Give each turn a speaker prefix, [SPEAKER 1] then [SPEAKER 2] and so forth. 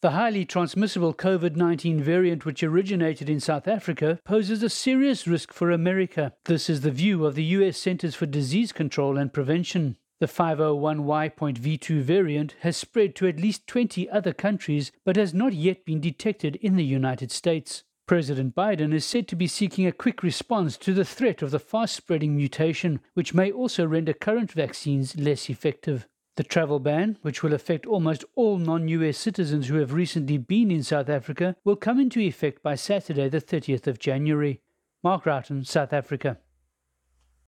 [SPEAKER 1] The highly transmissible COVID-19 variant, which originated in South Africa, poses a serious risk for America. This is the view of the US Centers for Disease Control and Prevention. The 501Y.V2 variant has spread to at least 20 other countries, but has not yet been detected in the United States. President Biden is said to be seeking a quick response to the threat of the fast-spreading mutation, which may also render current vaccines less effective. The travel ban, which will affect almost all non-US citizens who have recently been in South Africa, will come into effect by Saturday, the 30th of January. Mark Roughton, South Africa.